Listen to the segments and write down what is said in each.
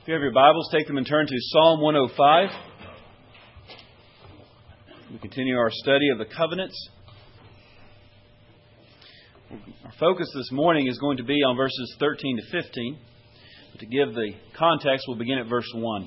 If you have your Bibles, take them and turn to Psalm 105. We continue our study of the covenants. Our focus this morning is going to be on verses 13 to 15. To give the context, we'll begin at verse 1.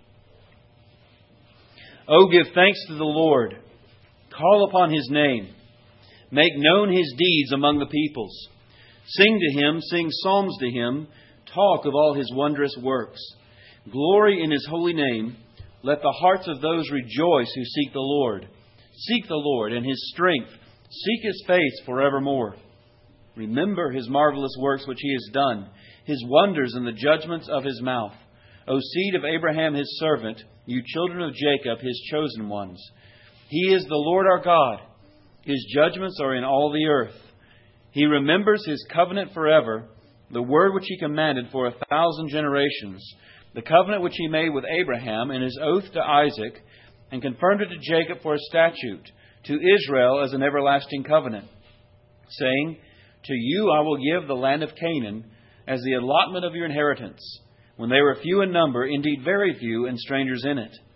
Oh, give thanks to the Lord. Call upon His name. Make known His deeds among the peoples. Sing to Him, sing psalms to Him. Talk of all His wondrous works. Glory in His holy name. Let the hearts of those rejoice who seek the Lord. Seek the Lord and His strength. Seek His face forevermore. Remember His marvelous works which He has done, His wonders and the judgments of His mouth. O seed of Abraham His servant, you children of Jacob His chosen ones. He is the Lord our God. His judgments are in all the earth. He remembers His covenant forever, the word which He commanded for 1,000 generations, the covenant which He made with Abraham and His oath to Isaac, and confirmed it to Jacob for a statute, to Israel as an everlasting covenant, saying, To you I will give the land of Canaan as the allotment of your inheritance, when they were few in number, indeed very few, and strangers in it.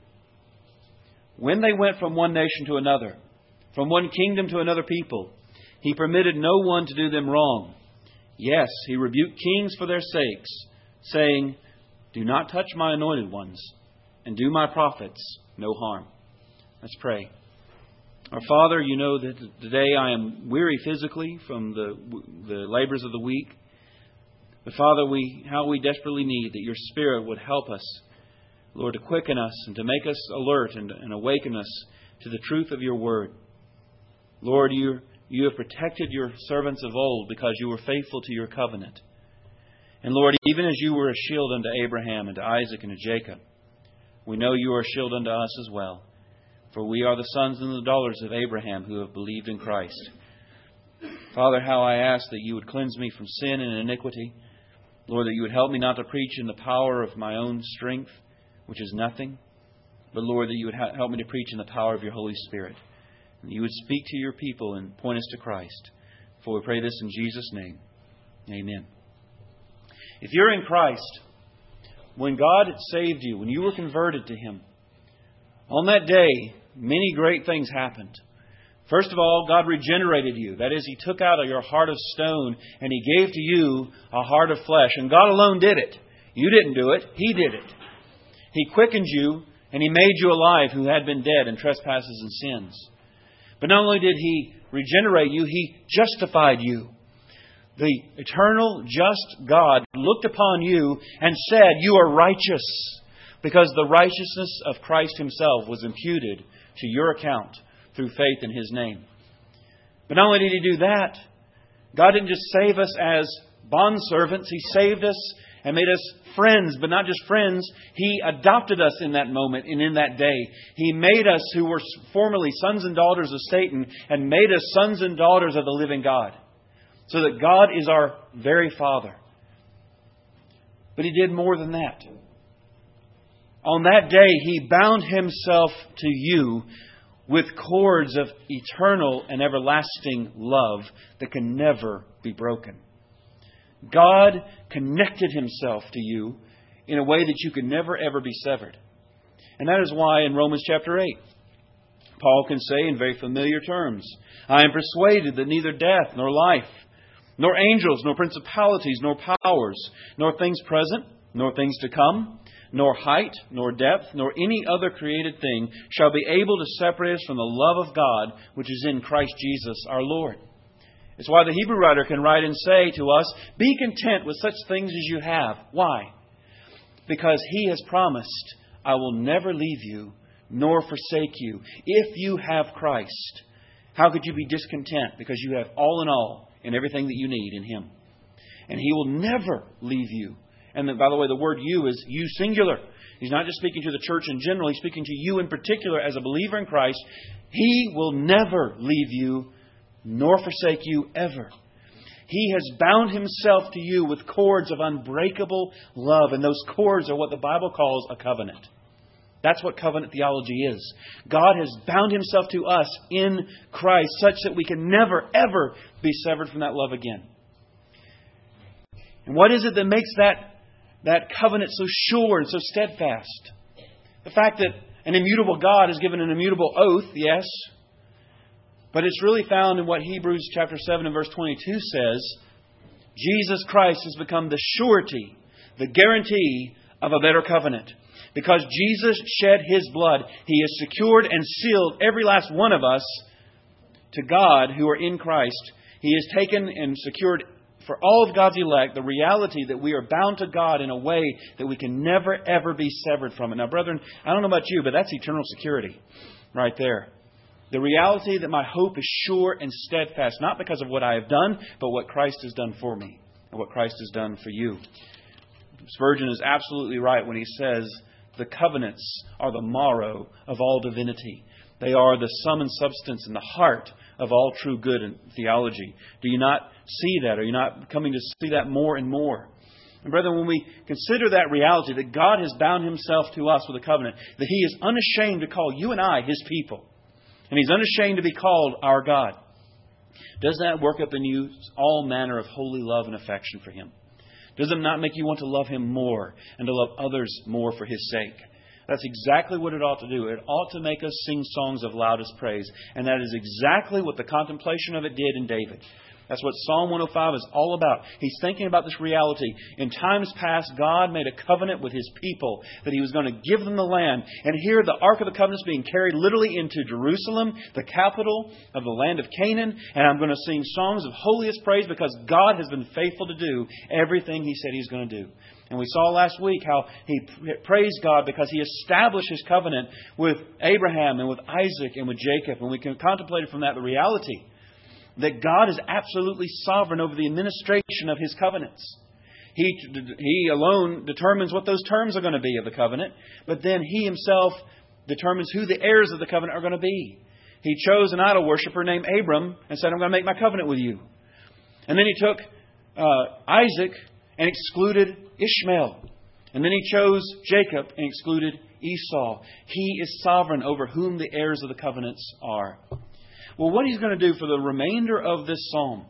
When they went from one nation to another, from one kingdom to another people, He permitted no one to do them wrong. Yes, He rebuked kings for their sakes, saying, Do not touch my anointed ones, and do my prophets no harm. Let's pray. Our Father, you know that today I am weary physically from the labors of the week. But Father, how we desperately need that Your Spirit would help us, Lord, to quicken us and to make us alert and awaken us to the truth of Your Word. Lord, You have protected Your servants of old because You were faithful to Your covenant. And Lord, even as You were a shield unto Abraham and to Isaac and to Jacob, we know You are a shield unto us as well. For we are the sons and the daughters of Abraham who have believed in Christ. Father, how I ask that You would cleanse me from sin and iniquity. Lord, that You would help me not to preach in the power of my own strength, which is nothing. But Lord, that You would help me to preach in the power of Your Holy Spirit. And You would speak to Your people and point us to Christ. For we pray this in Jesus' name. Amen. If you're in Christ, when God saved you, when you were converted to Him, on that day, many great things happened. First of all, God regenerated you. That is, He took out your heart of stone and He gave to you a heart of flesh. And God alone did it. You didn't do it. He did it. He quickened you and He made you alive who had been dead in trespasses and sins. But not only did He regenerate you, He justified you. The eternal, just God looked upon you and said, You are righteous, because the righteousness of Christ Himself was imputed to your account through faith in His name. But not only did He do that, God didn't just save us as bondservants. He saved us and made us friends, but not just friends. He adopted us in that moment and in that day. He made us who were formerly sons and daughters of Satan and made us sons and daughters of the living God. So that God is our very Father. But He did more than that. On that day, He bound Himself to you with cords of eternal and everlasting love that can never be broken. God connected Himself to you in a way that you could never ever be severed. And that is why in Romans chapter 8, Paul can say in very familiar terms, I am persuaded that neither death nor life, nor angels, nor principalities, nor powers, nor things present, nor things to come, nor height, nor depth, nor any other created thing shall be able to separate us from the love of God, which is in Christ Jesus our Lord. It's why the Hebrew writer can write and say to us, Be content with such things as you have. Why? Because He has promised, I will never leave you, nor forsake you. If you have Christ, how could you be discontent? Because you have all in all and everything that you need in Him. And He will never leave you. And then, by the way, the word you is you singular. He's not just speaking to the church in general. He's speaking to you in particular as a believer in Christ. He will never leave you nor forsake you ever. He has bound Himself to you with cords of unbreakable love. And those cords are what the Bible calls a covenant. That's what covenant theology is. God has bound Himself to us in Christ such that we can never, ever be severed from that love again. And what is it that makes that that covenant so sure and so steadfast. The fact that an immutable God has given an immutable oath, yes, but it's really found in what Hebrews chapter 7 and verse 22 says. Jesus Christ has become the surety, the guarantee of a better covenant. Because Jesus shed His blood, He has secured and sealed every last one of us to God who are in Christ. He has taken and secured for all of God's elect the reality that we are bound to God in a way that we can never, ever be severed from it. Now, brethren, I don't know about you, but that's eternal security right there. The reality that my hope is sure and steadfast, not because of what I have done, but what Christ has done for me and what Christ has done for you. Spurgeon is absolutely right when he says the covenants are the marrow of all divinity. They are the sum and substance and the heart of all true good and theology. Do you not see that? Are you not coming to see that more and more? And brethren, when we consider that reality, that God has bound Himself to us with a covenant, that He is unashamed to call you and I His people, and He's unashamed to be called our God, does that work up in you all manner of holy love and affection for Him? Does it not make you want to love Him more and to love others more for His sake? That's exactly what it ought to do. It ought to make us sing songs of loudest praise. And that is exactly what the contemplation of it did in David. That's what Psalm 105 is all about. He's thinking about this reality. In times past, God made a covenant with His people that He was going to give them the land. And here the Ark of the Covenant is being carried literally into Jerusalem, the capital of the land of Canaan. And I'm going to sing songs of holiest praise because God has been faithful to do everything He said He's going to do. And we saw last week how he praised God because He established His covenant with Abraham and with Isaac and with Jacob. And we can contemplate from that the reality that God is absolutely sovereign over the administration of His covenants. He alone determines what those terms are going to be of the covenant, but then He Himself determines who the heirs of the covenant are going to be. He chose an idol worshiper named Abram and said, I'm going to make my covenant with you. And then He took Isaac and excluded Ishmael. And then He chose Jacob and excluded Esau. He is sovereign over whom the heirs of the covenants are. Well, what He's going to do for the remainder of this psalm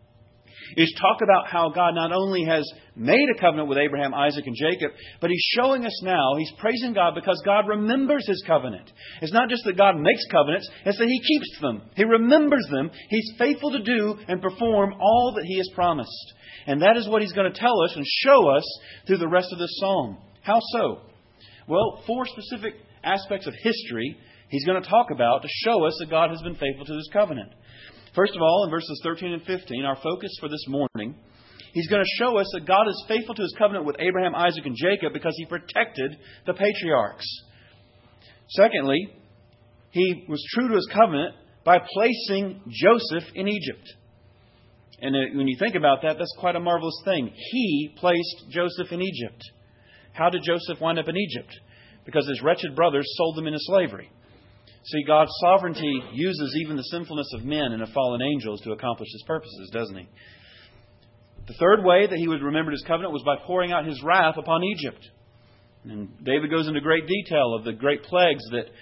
is talk about how God not only has made a covenant with Abraham, Isaac, and Jacob, but He's showing us now, He's praising God because God remembers His covenant. It's not just that God makes covenants, it's that He keeps them. He remembers them. He's faithful to do and perform all that He has promised. And that is what He's going to tell us and show us through the rest of this psalm. How so? Well, 4 specific aspects of history He's going to talk about to show us that God has been faithful to His covenant. First of all, in verses 13 and 15, our focus for this morning, He's going to show us that God is faithful to His covenant with Abraham, Isaac, and Jacob because He protected the patriarchs. Secondly, He was true to His covenant by placing Joseph in Egypt. And when you think about that, that's quite a marvelous thing. He placed Joseph in Egypt. How did Joseph wind up in Egypt? Because his wretched brothers sold him into slavery. See, God's sovereignty uses even the sinfulness of men and of fallen angels to accomplish His purposes, doesn't He? The third way that He would remember His covenant was by pouring out His wrath upon Egypt. And David goes into great detail of the great plagues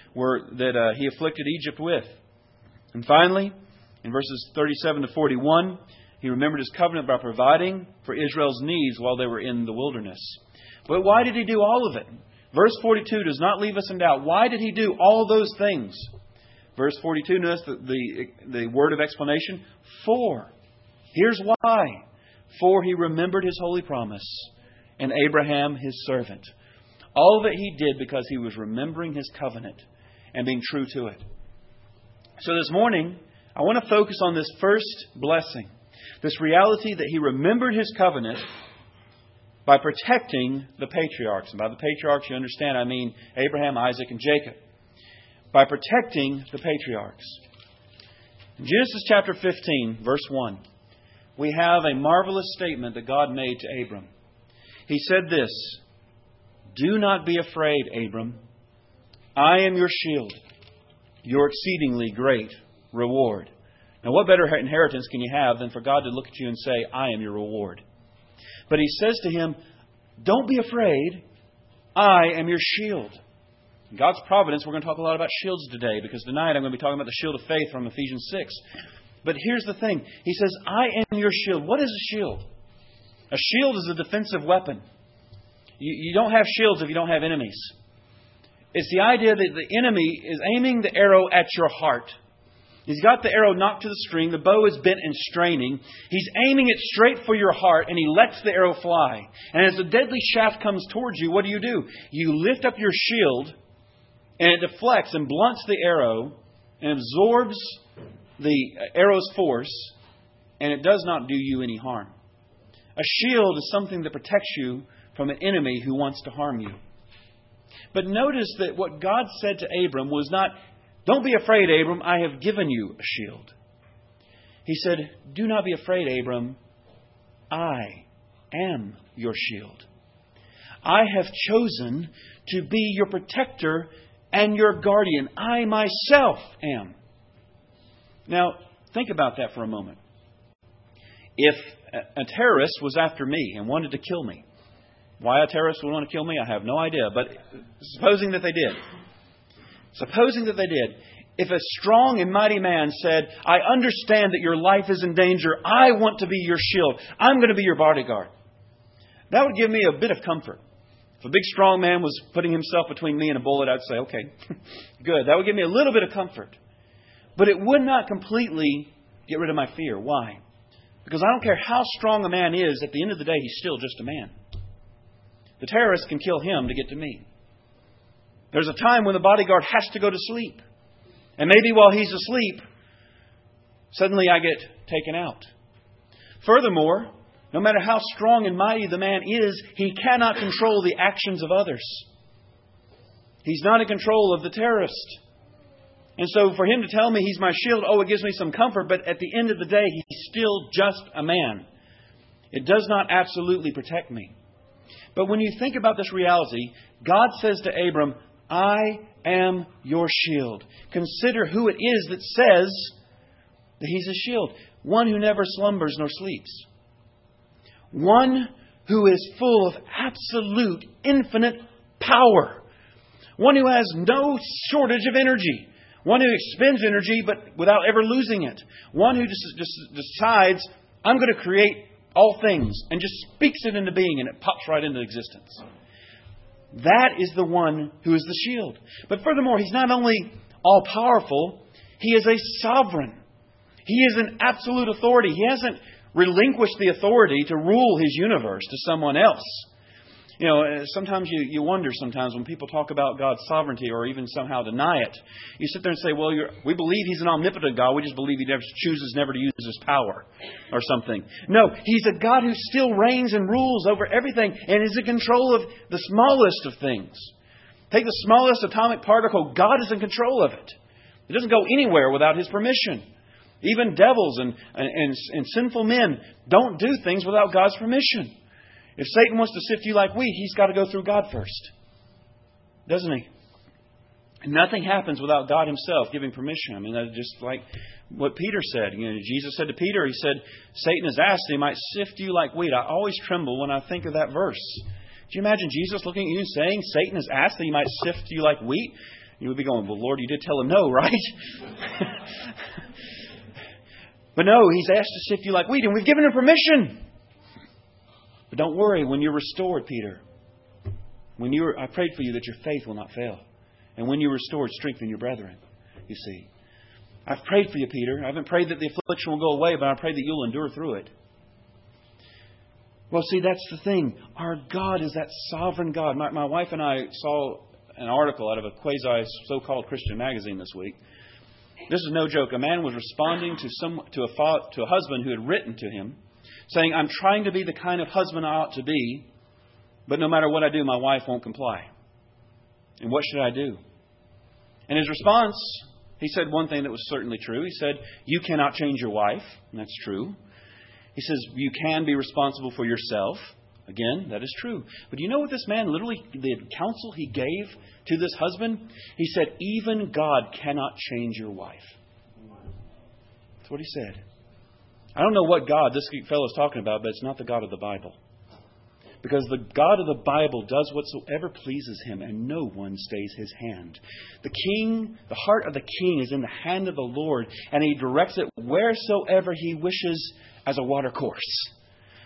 that He afflicted Egypt with. And finally, in verses 37 to 41, He remembered His covenant by providing for Israel's needs while they were in the wilderness. But why did He do all of it? Verse 42 does not leave us in doubt. Why did He do all those things? Verse 42, notice the word of explanation. For. Here's why. For He remembered His holy promise and Abraham His servant. All of it He did because He was remembering His covenant and being true to it. So this morning, I want to focus on this first blessing. This reality that He remembered His covenant by protecting the patriarchs. And by the patriarchs, you understand, I mean Abraham, Isaac, and Jacob. By protecting the patriarchs. In Genesis chapter 15, verse 1, we have a marvelous statement that God made to Abram. He said this, Do not be afraid, Abram. I am your shield, your exceedingly great reward. Now, what better inheritance can you have than for God to look at you and say, I am your reward? But He says to him, don't be afraid. I am your shield. In God's providence, we're going to talk a lot about shields today because tonight I'm going to be talking about the shield of faith from Ephesians 6. But here's the thing. He says, I am your shield. What is a shield? A shield is a defensive weapon. You don't have shields if you don't have enemies. It's the idea that the enemy is aiming the arrow at your heart. He's got the arrow knocked to the string. The bow is bent and straining. He's aiming it straight for your heart, and he lets the arrow fly. And as the deadly shaft comes towards you, what do? You lift up your shield, and it deflects and blunts the arrow and absorbs the arrow's force, and it does not do you any harm. A shield is something that protects you from an enemy who wants to harm you. But notice that what God said to Abram was not, "Don't be afraid, Abram, I have given you a shield." He said, "Do not be afraid, Abram, I am your shield. I have chosen to be your protector and your guardian. I myself am." Now, think about that for a moment. If a terrorist was after me and wanted to kill me, why a terrorist would want to kill me, I have no idea. But supposing that they did. If a strong and mighty man said, "I understand that your life is in danger. I want to be your shield. I'm going to be your bodyguard." That would give me a bit of comfort. If a big strong man was putting himself between me and a bullet, I'd say, "Okay, good." That would give me a little bit of comfort. But it would not completely get rid of my fear. Why? Because I don't care how strong a man is, at the end of the day, he's still just a man. The terrorist can kill him to get to me. There's a time when the bodyguard has to go to sleep. And maybe while he's asleep, suddenly I get taken out. Furthermore, no matter how strong and mighty the man is, he cannot control the actions of others. He's not in control of the terrorist. And so for him to tell me he's my shield, it gives me some comfort, but at the end of the day, he's still just a man. It does not absolutely protect me. But when you think about this reality, God says to Abram, "I am your shield." Consider who it is that says that he's a shield. One who never slumbers nor sleeps. One who is full of absolute, infinite power. One who has no shortage of energy. One who expends energy but without ever losing it. One who just decides, "I'm going to create all things," and just speaks it into being, and it pops right into existence. That is the one who is the shield. But furthermore, he's not only all-powerful, he is a sovereign. He is an absolute authority. He hasn't relinquished the authority to rule his universe to someone else. You know, sometimes you wonder sometimes when people talk about God's sovereignty or even somehow deny it. You sit there and say, "Well, we believe He's an omnipotent God. We just believe He chooses never to use His power," or something. No, He's a God who still reigns and rules over everything and is in control of the smallest of things. Take the smallest atomic particle. God is in control of it. It doesn't go anywhere without His permission. Even devils and sinful men don't do things without God's permission. If Satan wants to sift you like wheat, he's got to go through God first. Doesn't he? And nothing happens without God Himself giving permission. I mean, that's just like what Peter said. You know, Jesus said to Peter, He said, "Satan has asked that he might sift you like wheat." I always tremble when I think of that verse. Do you imagine Jesus looking at you and saying, "Satan has asked that he might sift you like wheat"? You would be going, "Well, Lord, you did tell him no, right?" But no, He's asked to sift you like wheat, and we've given Him permission. But don't worry, when you're restored, Peter, I prayed for you that your faith will not fail. And when you're restored, strengthen your brethren, you see. I've prayed for you, Peter. I haven't prayed that the affliction will go away, but I pray that you'll endure through it. Well, see, that's the thing. Our God is that sovereign God. My wife and I saw an article out of a quasi so-called Christian magazine this week. This is no joke. A man was responding to a husband who had written to him, saying, "I'm trying to be the kind of husband I ought to be, but no matter what I do, my wife won't comply. And what should I do?" And his response, he said one thing that was certainly true. He said, "You cannot change your wife." And that's true. He says, "You can be responsible for yourself." Again, that is true. But you know what this man literally, the counsel he gave to this husband? He said, "Even God cannot change your wife." That's what he said. I don't know what God this fellow is talking about, but it's not the God of the Bible. Because the God of the Bible does whatsoever pleases Him, and no one stays His hand. The heart of the king is in the hand of the Lord, and He directs it wheresoever He wishes as a water course.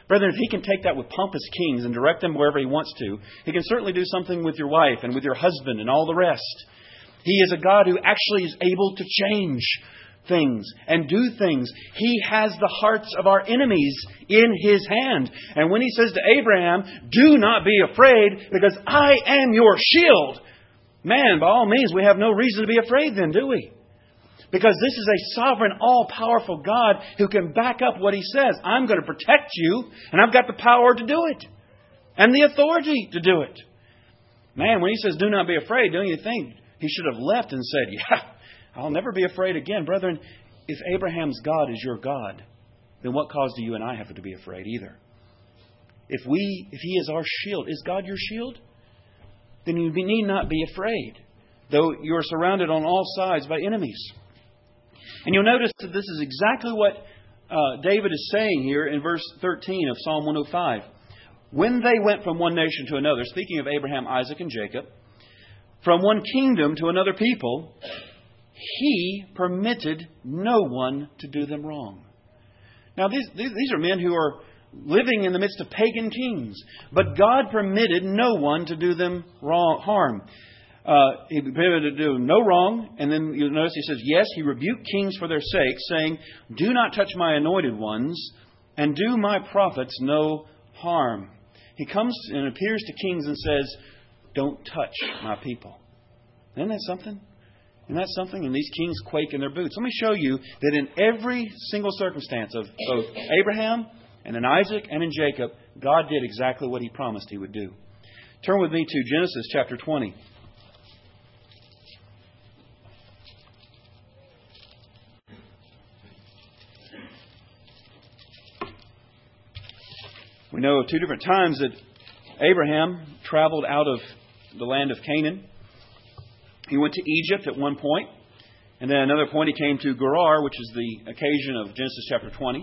Brethren, if He can take that with pompous kings and direct them wherever He wants to, He can certainly do something with your wife and with your husband and all the rest. He is a God who actually is able to change things and do things. He has the hearts of our enemies in His hand. And when He says to Abraham, do not be afraid because I am your shield. Man, by all means, we have no reason to be afraid then, do we? Because this is a sovereign, all-powerful God who can back up what He says. I'm going to protect you, and I've got the power to do it. And the authority to do it. Man, when He says, do not be afraid, don't you think He should have left and said, yeah, I'll never be afraid again. Brethren, if Abraham's God is your God, then what cause do you and I have to be afraid either? If He is our shield, is God your shield? Then you need not be afraid, though you are surrounded on all sides by enemies. And you'll notice that this is exactly what David is saying here in verse 13 of Psalm 105. When they went from one nation to another, speaking of Abraham, Isaac, and Jacob, from one kingdom to another people, He permitted no one to do them wrong. Now, these are men who are living in the midst of pagan kings, but God permitted no one to do them harm. He permitted to do no wrong, and then you'll notice He says, yes, He rebuked kings for their sake, saying, do not touch my anointed ones, and do my prophets no harm. He comes and appears to kings and says, don't touch my people. Isn't that something? Isn't that something? And these kings quake in their boots. Let me show you that in every single circumstance of both Abraham and in Isaac and in Jacob, God did exactly what He promised He would do. Turn with me to Genesis chapter 20. We know of two different times that Abraham traveled out of the land of Canaan. He went to Egypt at one point, and then another point he came to Gerar, which is the occasion of Genesis chapter 20.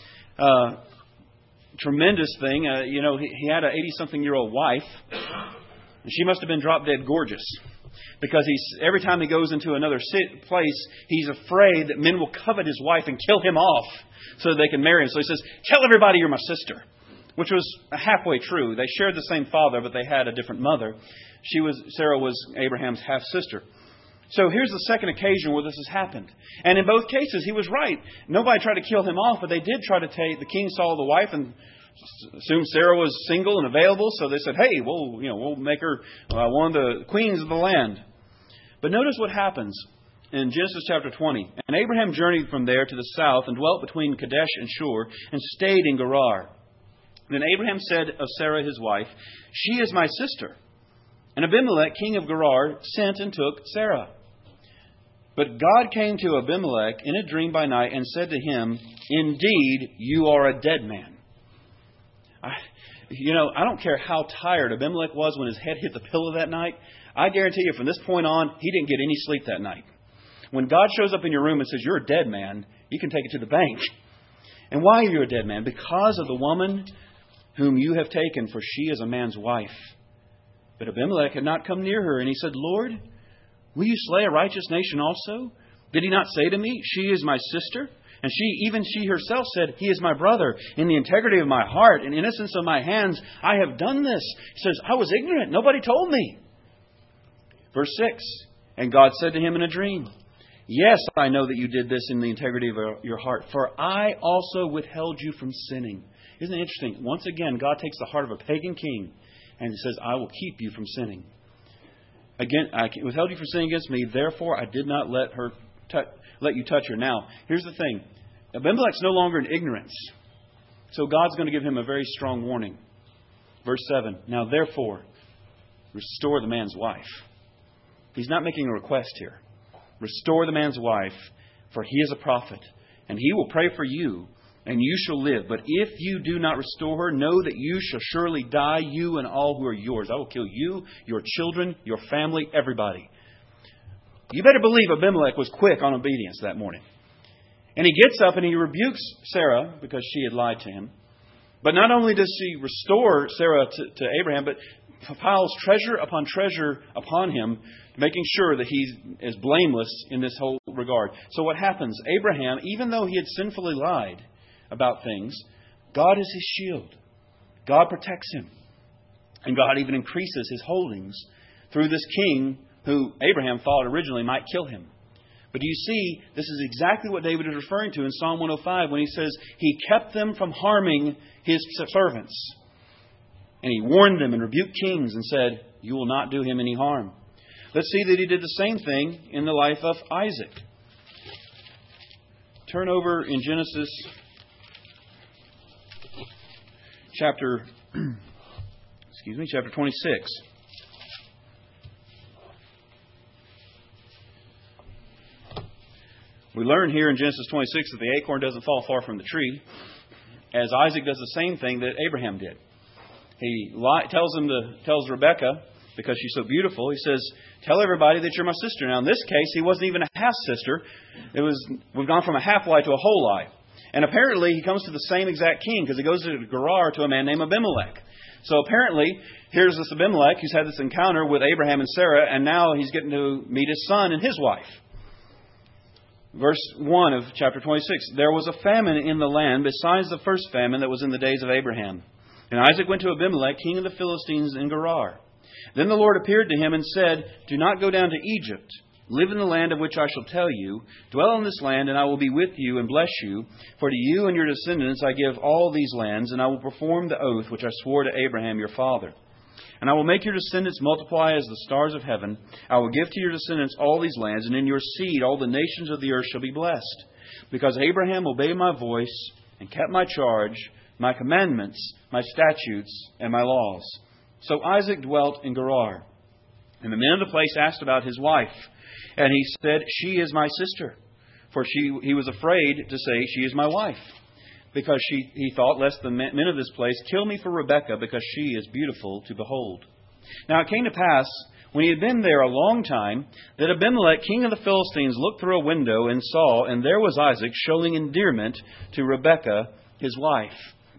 Tremendous thing. He had an 80-something-year-old wife, and she must have been drop-dead gorgeous. Because every time he goes into another place, he's afraid that men will covet his wife and kill him off so that they can marry him. So he says, tell everybody you're my sister. Which was halfway true. They shared the same father, but they had a different mother. Sarah was Abraham's half-sister. So here's the second occasion where this has happened. And in both cases, he was right. Nobody tried to kill him off, but they did try to take... The king saw the wife and assumed Sarah was single and available, so they said, hey, we'll make her one of the queens of the land. But notice what happens in Genesis chapter 20. And Abraham journeyed from there to the south and dwelt between Kadesh and Shur and stayed in Gerar. Then Abraham said of Sarah his wife, she is my sister. And Abimelech, king of Gerar, sent and took Sarah. But God came to Abimelech in a dream by night and said to him, indeed, you are a dead man. I don't care how tired Abimelech was when his head hit the pillow that night. I guarantee you from this point on, he didn't get any sleep that night. When God shows up in your room and says, you're a dead man, you can take it to the bank. And why are you a dead man? Because of the woman whom you have taken, for she is a man's wife. But Abimelech had not come near her, and he said, Lord, will you slay a righteous nation also? Did He not say to me, she is my sister? And she herself said, he is my brother. In the integrity of my heart and innocence of my hands, I have done this. He says, I was ignorant. Nobody told me. Verse 6, and God said to him in a dream, yes, I know that you did this in the integrity of your heart, for I also withheld you from sinning. Isn't it interesting? Once again, God takes the heart of a pagan king and He says, I will keep you from sinning. Again, I withheld you from sinning against me, therefore I did not let you touch her. Now, here's the thing. Abimelech's no longer in ignorance. So God's going to give him a very strong warning. Verse 7, now therefore, restore the man's wife. He's not making a request here. Restore the man's wife, for he is a prophet, and he will pray for you, and you shall live. But if you do not restore her, know that you shall surely die, you and all who are yours. I will kill you, your children, your family, everybody. You better believe Abimelech was quick on obedience that morning. And he gets up and he rebukes Sarah because she had lied to him. But not only does she restore Sarah to Abraham, but piles treasure upon him, making sure that he is blameless in this whole regard. So what happens? Abraham, even though he had sinfully lied about things, God is his shield. God protects him. And God even increases his holdings through this king who Abraham thought originally might kill him. But do you see, this is exactly what David is referring to in Psalm 105 when he says he kept them from harming his servants. And he warned them and rebuked kings and said, you will not do him any harm. Let's see that he did the same thing in the life of Isaac. Turn over in Genesis chapter 26. We learn here in Genesis 26 that the acorn doesn't fall far from the tree, as Isaac does the same thing that Abraham did. He tells Rebekah, because she's so beautiful, he says, tell everybody that you're my sister. Now in this case, he wasn't even a half-sister. We've gone from a half-lie to a whole lie. And apparently he comes to the same exact king, because he goes to Gerar to a man named Abimelech. So apparently, here's this Abimelech who's had this encounter with Abraham and Sarah, and now he's getting to meet his son and his wife. Verse 1 of chapter 26. There was a famine in the land besides the first famine that was in the days of Abraham. And Isaac went to Abimelech, king of the Philistines, in Gerar. Then the Lord appeared to him and said, do not go down to Egypt. Live in the land of which I shall tell you. Dwell in this land, and I will be with you and bless you. For to you and your descendants I give all these lands, and I will perform the oath which I swore to Abraham your father. And I will make your descendants multiply as the stars of heaven. I will give to your descendants all these lands, and in your seed all the nations of the earth shall be blessed. Because Abraham obeyed my voice and kept my charge, my commandments, my statutes, and my laws. So Isaac dwelt in Gerar. And the men of the place asked about his wife. And he said, she is my sister. For he was afraid to say, she is my wife. Because he thought, lest the men of this place kill me for Rebekah, because she is beautiful to behold. Now it came to pass, when he had been there a long time, that Abimelech, king of the Philistines, looked through a window and saw, and there was Isaac showing endearment to Rebekah, his wife.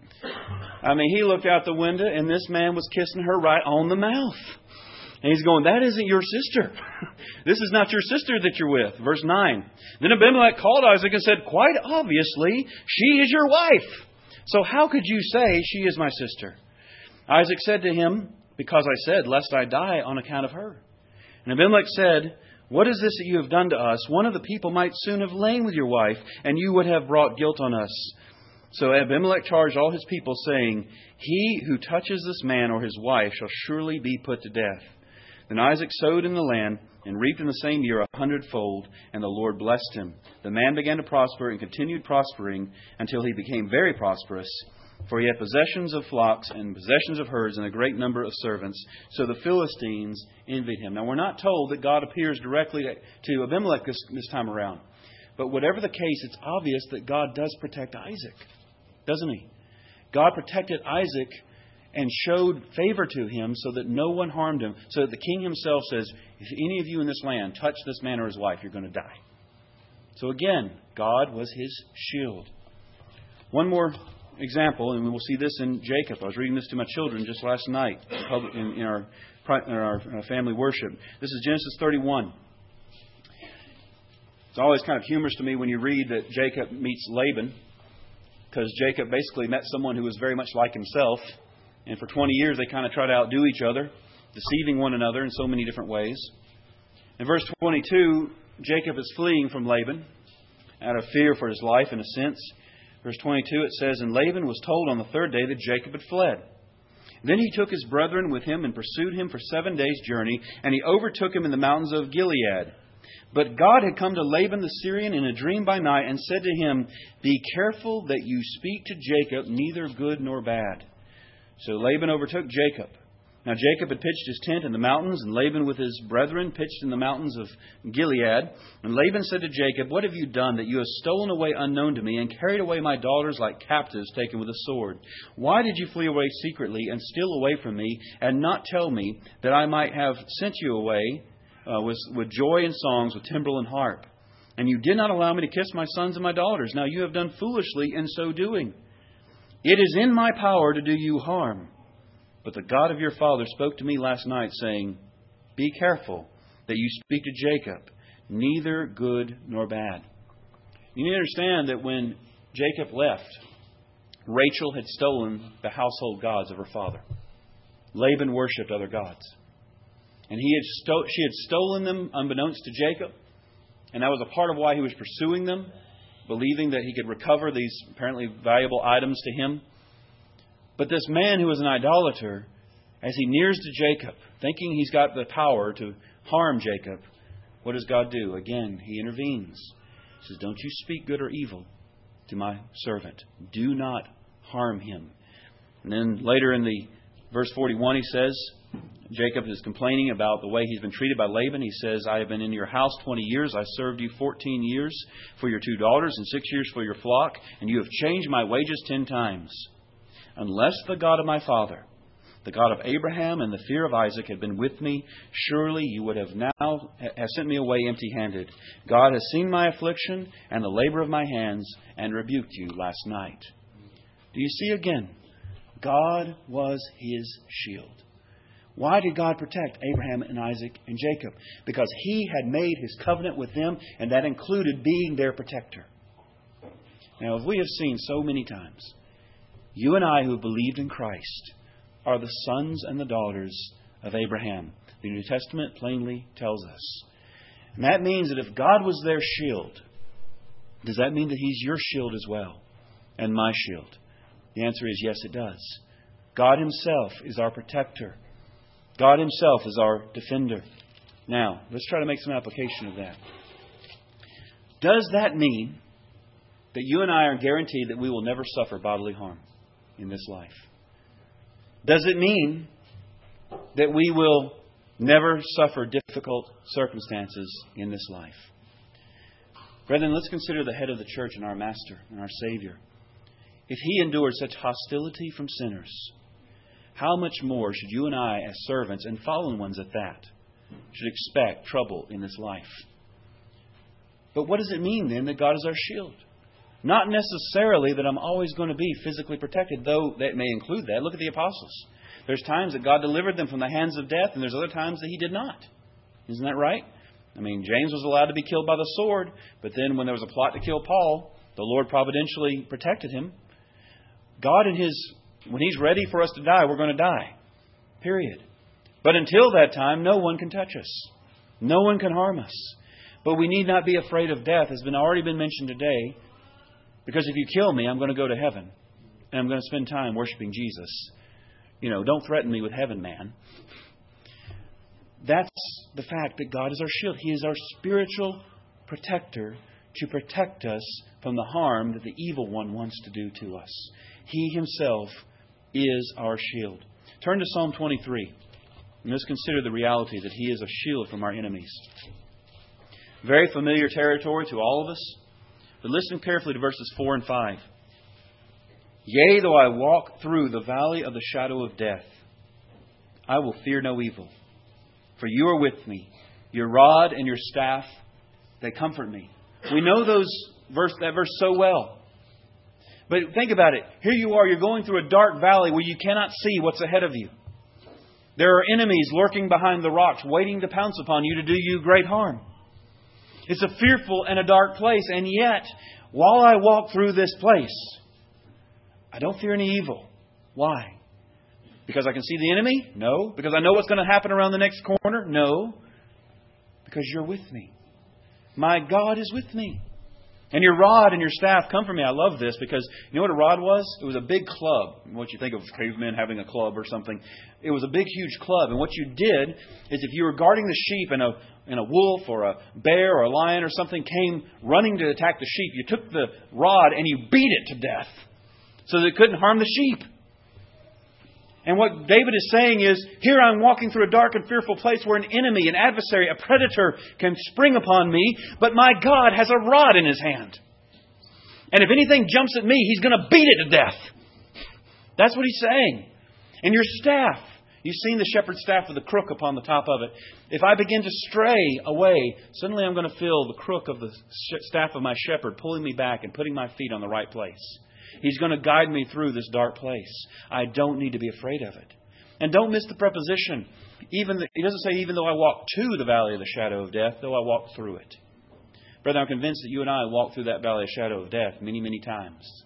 I mean, he looked out the window, and this man was kissing her right on the mouth. And he's going, that isn't your sister. This is not your sister that you're with. Verse 9. Then Abimelech called Isaac and said, quite obviously, she is your wife. So how could you say she is my sister? Isaac said to him, because I said, lest I die on account of her. And Abimelech said, what is this that you have done to us? One of the people might soon have lain with your wife, and you would have brought guilt on us. So Abimelech charged all his people, saying, he who touches this man or his wife shall surely be put to death. Then Isaac sowed in the land and reaped in the same year 100-fold, and the Lord blessed him. The man began to prosper and continued prospering until he became very prosperous. For he had possessions of flocks and possessions of herds and a great number of servants. So the Philistines envied him. Now we're not told that God appears directly to Abimelech this time around. But whatever the case, it's obvious that God does protect Isaac, doesn't he? God protected Isaac and showed favor to him so that no one harmed him. So that the king himself says, if any of you in this land touch this man or his wife, you're going to die. So again, God was his shield. One more example, and we will see this in Jacob. I was reading this to my children just last night in our family worship. This is Genesis 31. It's always kind of humorous to me when you read that Jacob meets Laban, because Jacob basically met someone who was very much like himself. And for 20 years, they kind of try to outdo each other, deceiving one another in so many different ways. In verse 22, Jacob is fleeing from Laban out of fear for his life, in a sense. Verse 22, it says, and Laban was told on the third day that Jacob had fled. Then he took his brethren with him and pursued him for 7 days' journey, and he overtook him in the mountains of Gilead. But God had come to Laban the Syrian in a dream by night and said to him, be careful that you speak to Jacob neither good nor bad. So Laban overtook Jacob. Now Jacob had pitched his tent in the mountains, and Laban with his brethren pitched in the mountains of Gilead. And Laban said to Jacob, what have you done that you have stolen away unknown to me and carried away my daughters like captives taken with a sword? Why did you flee away secretly and steal away from me and not tell me that I might have sent you away with joy and songs, with timbrel and harp? And you did not allow me to kiss my sons and my daughters. Now you have done foolishly in so doing. It is in my power to do you harm. But the God of your father spoke to me last night, saying, be careful that you speak to Jacob, neither good nor bad. You need to understand that when Jacob left, Rachel had stolen the household gods of her father. Laban worshipped other gods. And she had stolen them unbeknownst to Jacob. And that was a part of why he was pursuing them, believing that he could recover these apparently valuable items to him. But this man who was an idolater, as he nears to Jacob, thinking he's got the power to harm Jacob, what does God do? Again, He intervenes. He says, don't you speak good or evil to my servant. Do not harm him. And then later in the verse 41, he says, Jacob is complaining about the way he's been treated by Laban. He says, I have been in your house 20 years. I served you 14 years for your 2 daughters and 6 years for your flock. And you have changed my wages 10 times. Unless the God of my father, the God of Abraham and the fear of Isaac had been with me, surely you would have sent me away empty-handed. God has seen my affliction and the labor of my hands and rebuked you last night. Do you see again? God was his shield. Why did God protect Abraham and Isaac and Jacob? Because He had made His covenant with them, and that included being their protector. Now, as we have seen so many times, you and I who believed in Christ are the sons and the daughters of Abraham. The New Testament plainly tells us. And that means that if God was their shield, does that mean that He's your shield as well? And my shield? The answer is yes, it does. God Himself is our protector. God Himself is our defender. Now, let's try to make some application of that. Does that mean that you and I are guaranteed that we will never suffer bodily harm in this life? Does it mean that we will never suffer difficult circumstances in this life? Brethren, let's consider the head of the church and our Master and our Savior. If He endured such hostility from sinners, how much more should you and I, as servants and fallen ones at that, should expect trouble in this life? But what does it mean then that God is our shield? Not necessarily that I'm always going to be physically protected, though that may include that. Look at the apostles. There's times that God delivered them from the hands of death, and there's other times that He did not. Isn't that right? I mean, James was allowed to be killed by the sword, but then when there was a plot to kill Paul, the Lord providentially protected him. God when He's ready for us to die, we're going to die. Period. But until that time, no one can touch us. No one can harm us. But we need not be afraid of death, as has already been mentioned today, because if you kill me, I'm going to go to heaven. And I'm going to spend time worshiping Jesus. Don't threaten me with heaven, man. That's the fact that God is our shield. He is our spiritual protector to protect us from the harm that the evil one wants to do to us. He Himself is our shield. Turn to Psalm 23. And let's consider the reality that He is a shield from our enemies. Very familiar territory to all of us. But listen carefully to verses 4 and 5. Yea, though I walk through the valley of the shadow of death, I will fear no evil. For you are with me. Your rod and your staff, they comfort me. We know that verse so well. But think about it. Here you are, you're going through a dark valley where you cannot see what's ahead of you. There are enemies lurking behind the rocks, waiting to pounce upon you to do you great harm. It's a fearful and a dark place, and yet, while I walk through this place, I don't fear any evil. Why? Because I can see the enemy? No. Because I know what's going to happen around the next corner? No. Because you're with me. My God is with me. And your rod and your staff comfort me. I love this because you know what a rod was? It was a big club. What you think of cavemen having a club or something. It was a big, huge club. And what you did is if you were guarding the sheep and a wolf or a bear or a lion or something came running to attack the sheep, you took the rod and you beat it to death so that it couldn't harm the sheep. And what David is saying is, here I'm walking through a dark and fearful place where an enemy, an adversary, a predator can spring upon me, but my God has a rod in His hand. And if anything jumps at me, He's going to beat it to death. That's what He's saying. And your staff, you've seen the shepherd's staff with a crook upon the top of it. If I begin to stray away, suddenly I'm going to feel the crook of the staff of my shepherd pulling me back and putting my feet on the right place. He's going to guide me through this dark place. I don't need to be afraid of it. And don't miss the preposition. He doesn't say, even though I walk to the valley of the shadow of death, though I walk through it. Brother, I'm convinced that you and I walk through that valley of shadow of death many, many times.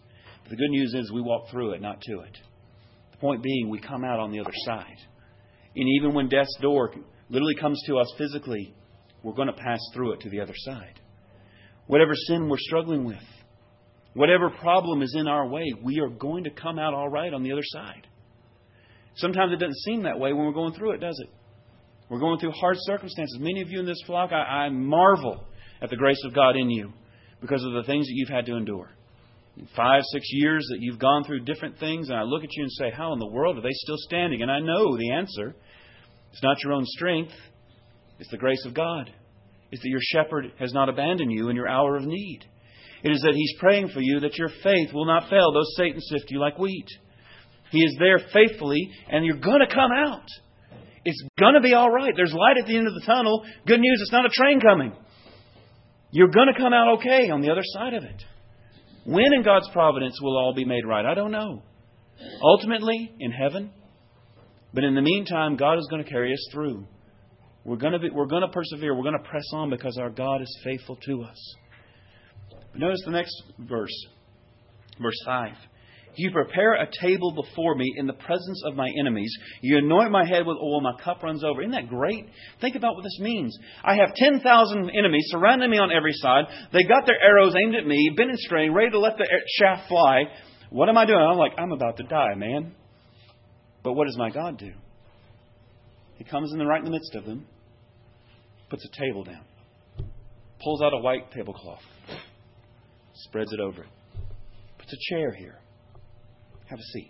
But the good news is we walk through it, not to it. The point being, we come out on the other side. And even when death's door literally comes to us physically, we're going to pass through it to the other side. Whatever sin we're struggling with, whatever problem is in our way, we are going to come out all right on the other side. Sometimes it doesn't seem that way when we're going through it, does it? We're going through hard circumstances. Many of you in this flock, I marvel at the grace of God in you because of the things that you've had to endure. 5, 6 years that you've gone through different things, and I look at you and say, how in the world are they still standing? And I know the answer. It's not your own strength. It's the grace of God. It's that your shepherd has not abandoned you in your hour of need. It is that He's praying for you that your faith will not fail, though Satan sift you like wheat. He is there faithfully, and you're going to come out. It's going to be all right. There's light at the end of the tunnel. Good news, it's not a train coming. You're going to come out okay on the other side of it. When in God's providence will all be made right? I don't know. Ultimately, in heaven. But in the meantime, God is going to carry us through. We're going to persevere. We're going to press on because our God is faithful to us. But notice the next verse. Verse 5. You prepare a table before me in the presence of my enemies. You anoint my head with oil. My cup runs over. Isn't that great? Think about what this means. I have 10,000 enemies surrounding me on every side. They got their arrows aimed at me, bent and straight, ready to let the shaft fly. What am I doing? I'm like, I'm about to die, man. But what does my God do? He comes in right in the midst of them, puts a table down, pulls out a white tablecloth, spreads it over it, puts a chair here. Have a seat.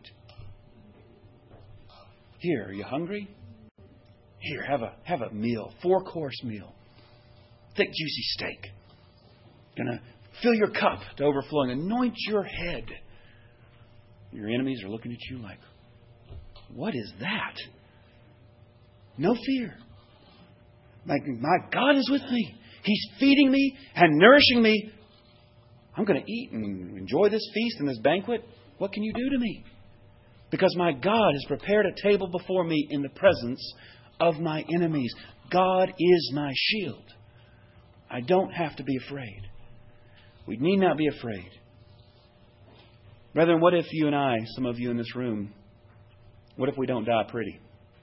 Here, are you hungry? Here, have a meal, 4-course meal. Thick, juicy steak. Gonna fill your cup to overflowing. Anoint your head. Your enemies are looking at you like, what is that? No fear. My God is with me. He's feeding me and nourishing me. I'm going to eat and enjoy this feast and this banquet. What can you do to me? Because my God has prepared a table before me in the presence of my enemies. God is my shield. I don't have to be afraid. We need not be afraid. Brethren, what if you and I, some of you in this room, what if we don't die pretty?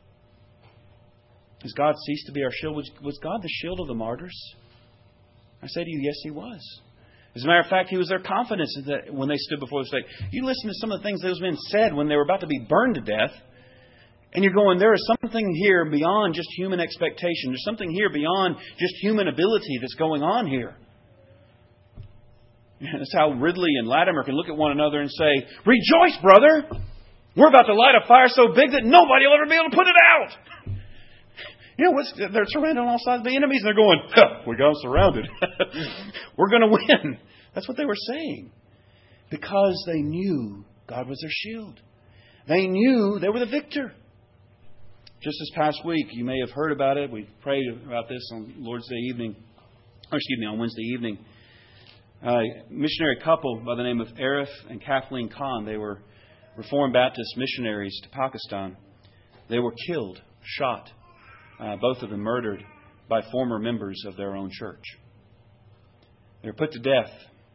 Has God ceased to be our shield? Was God the shield of the martyrs? I say to you, yes, He was. As a matter of fact, He was their confidence that when they stood before the stake. You listen to some of the things those men said when they were about to be burned to death, and you're going, there is something here beyond just human expectation. There's something here beyond just human ability that's going on here. That's how Ridley and Latimer can look at one another and say, rejoice, brother! We're about to light a fire so big that nobody will ever be able to put it out! You know, they're surrounded on all sides by enemies, and they're going, we got them surrounded. We're going to win. That's what they were saying. Because they knew God was their shield. They knew they were the victor. Just this past week, you may have heard about it. We prayed about this on Lord's Day evening. On Wednesday evening. A missionary couple by the name of Arif and Kathleen Khan. They were Reformed Baptist missionaries to Pakistan. They were killed, shot. Both of them murdered by former members of their own church. They were put to death.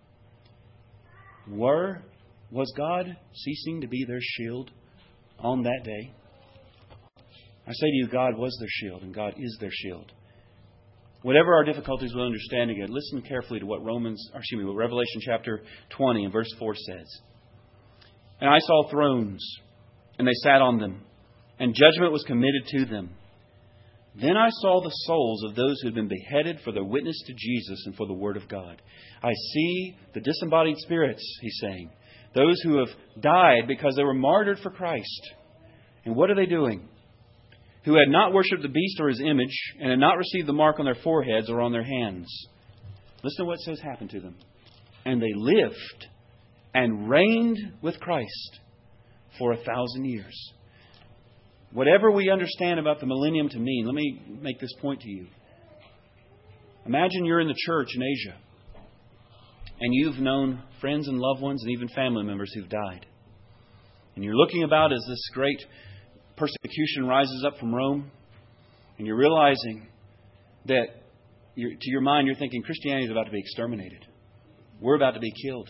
Was God ceasing to be their shield on that day? I say to you, God was their shield, and God is their shield. Whatever our difficulties with understanding it, listen carefully to what Revelation chapter 20 and verse 4 says. And I saw thrones, and they sat on them, and judgment was committed to them. Then I saw the souls of those who had been beheaded for their witness to Jesus and for the Word of God. I see the disembodied spirits, he's saying. Those who have died because they were martyred for Christ. And what are they doing? Who had not worshipped the beast or his image, and had not received the mark on their foreheads or on their hands. Listen to what says happened to them. And they lived and reigned with Christ for 1,000 years. Whatever we understand about the millennium to mean, let me make this point to you. Imagine you're in the church in Asia, and you've known friends and loved ones and even family members who've died. And you're looking about as this great persecution rises up from Rome, and you're realizing that to your mind you're thinking Christianity is about to be exterminated. We're about to be killed.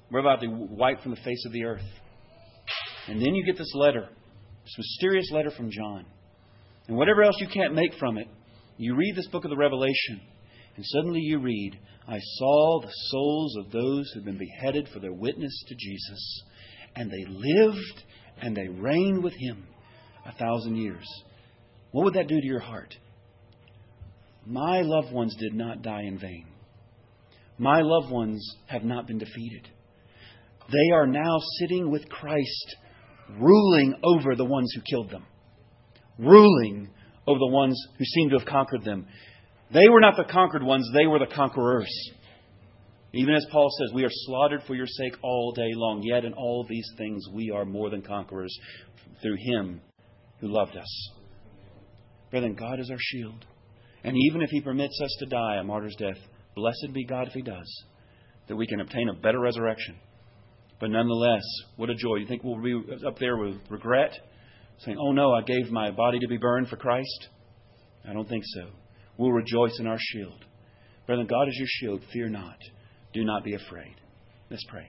We're about to wipe from the face of the earth. And then you get this letter, this mysterious letter from John. And whatever else you can't make from it, you read this book of the Revelation, and suddenly you read, I saw the souls of those who have been beheaded for their witness to Jesus, and they lived and they reigned with Him 1,000 years. What would that do to your heart? My loved ones did not die in vain. My loved ones have not been defeated. They are now sitting with Christ, ruling over the ones who killed them. Ruling over the ones who seem to have conquered them. They were not the conquered ones, they were the conquerors. Even as Paul says, we are slaughtered for your sake all day long. Yet in all these things we are more than conquerors through Him who loved us. Brethren, God is our shield. And even if He permits us to die a martyr's death, blessed be God if He does, that we can obtain a better resurrection. But nonetheless, what a joy. You think we'll be up there with regret? Saying, oh no, I gave my body to be burned for Christ? I don't think so. We'll rejoice in our shield. Brethren, God is your shield. Fear not. Do not be afraid. Let's pray.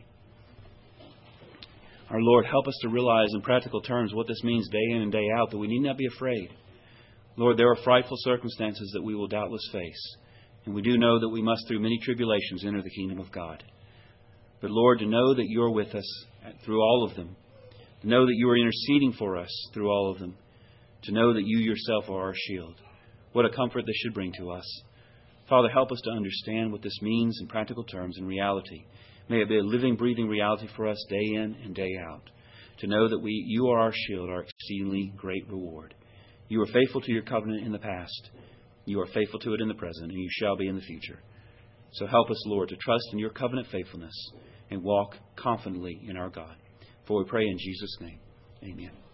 Our Lord, help us to realize in practical terms what this means day in and day out, that we need not be afraid. Lord, there are frightful circumstances that we will doubtless face. And we do know that we must, through many tribulations, enter the kingdom of God. But Lord, to know that you're with us through all of them, to know that you are interceding for us through all of them, to know that you yourself are our shield. What a comfort this should bring to us. Father, help us to understand what this means in practical terms and reality. May it be a living, breathing reality for us day in and day out. To know that you are our shield, our exceedingly great reward. You are faithful to your covenant in the past. You are faithful to it in the present, and you shall be in the future. So help us, Lord, to trust in your covenant faithfulness and walk confidently in our God. For we pray in Jesus' name. Amen.